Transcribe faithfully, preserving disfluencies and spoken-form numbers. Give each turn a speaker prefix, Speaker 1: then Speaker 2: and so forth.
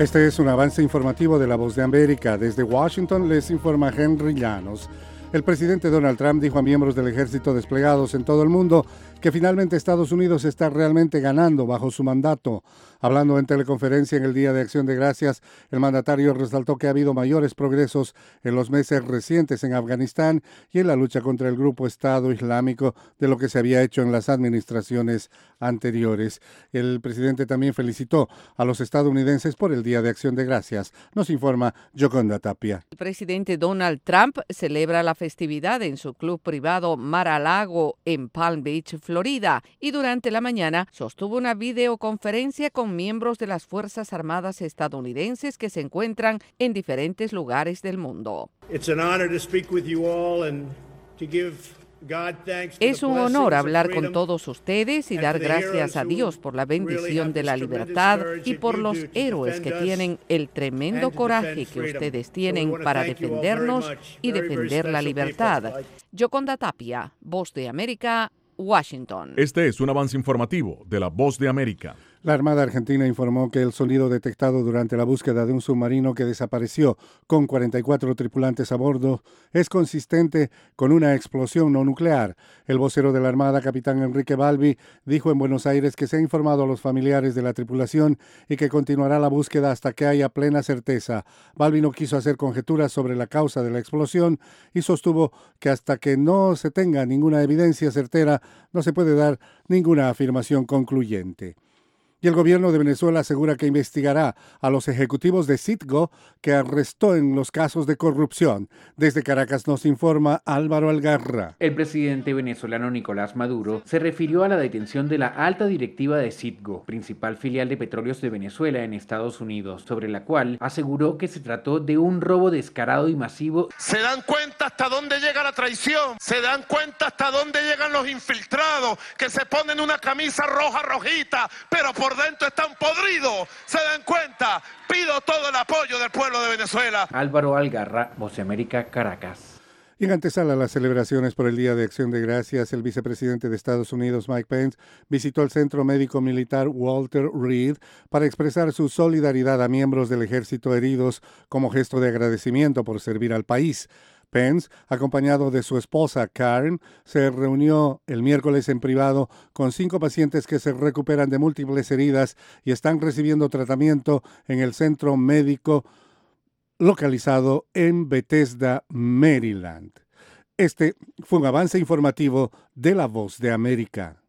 Speaker 1: Este es un avance informativo de La Voz de América. Desde Washington les informa Henry Llanos. El presidente Donald Trump dijo a miembros del ejército desplegados en todo el mundo que finalmente Estados Unidos está realmente ganando bajo su mandato. Hablando en teleconferencia en el Día de Acción de Gracias, el mandatario resaltó que ha habido mayores progresos en los meses recientes en Afganistán y en la lucha contra el grupo Estado Islámico de lo que se había hecho en las administraciones anteriores. El presidente también felicitó a los estadounidenses por el Día de Acción de Gracias. Nos informa Yoconda Tapia.
Speaker 2: El presidente Donald Trump celebra la festividad en su club privado Mar-a-Lago en Palm Beach, Florida, y durante la mañana sostuvo una videoconferencia con miembros de las Fuerzas Armadas estadounidenses que se encuentran en diferentes lugares del mundo. Es un honor hablar con todos ustedes y dar gracias a Dios por la bendición de la libertad y por los héroes que tienen el tremendo coraje que ustedes tienen para defendernos y defender la libertad. Yoconda Tapia, Voz de América, Washington.
Speaker 3: Este es un avance informativo de La Voz de América.
Speaker 1: La Armada Argentina informó que el sonido detectado durante la búsqueda de un submarino que desapareció con cuarenta y cuatro tripulantes a bordo es consistente con una explosión no nuclear. El vocero de la Armada, capitán Enrique Balbi, dijo en Buenos Aires que se ha informado a los familiares de la tripulación y que continuará la búsqueda hasta que haya plena certeza. Balbi no quiso hacer conjeturas sobre la causa de la explosión y sostuvo que hasta que no se tenga ninguna evidencia certera no se puede dar ninguna afirmación concluyente. Y el gobierno de Venezuela asegura que investigará a los ejecutivos de Citgo que arrestó en los casos de corrupción. Desde Caracas nos informa Álvaro Algarra.
Speaker 4: El presidente venezolano Nicolás Maduro se refirió a la detención de la alta directiva de Citgo, principal filial de Petróleos de Venezuela en Estados Unidos, sobre la cual aseguró que se trató de un robo descarado y masivo.
Speaker 5: Se dan cuenta hasta dónde llega la traición, se dan cuenta hasta dónde llegan los infiltrados que se ponen una camisa roja rojita, pero por dentro están podridos, se dan cuenta. Pido todo el apoyo del pueblo de Venezuela.
Speaker 4: Álvaro Algarra, Voz de América, Caracas.
Speaker 1: Y en antesala a las celebraciones por el Día de Acción de Gracias, el vicepresidente de Estados Unidos, Mike Pence, visitó el Centro Médico Militar Walter Reed para expresar su solidaridad a miembros del ejército heridos como gesto de agradecimiento por servir al país. Pence, acompañado de su esposa Karen, se reunió el miércoles en privado con cinco pacientes que se recuperan de múltiples heridas y están recibiendo tratamiento en el centro médico localizado en Bethesda, Maryland. Este fue un avance informativo de La Voz de América.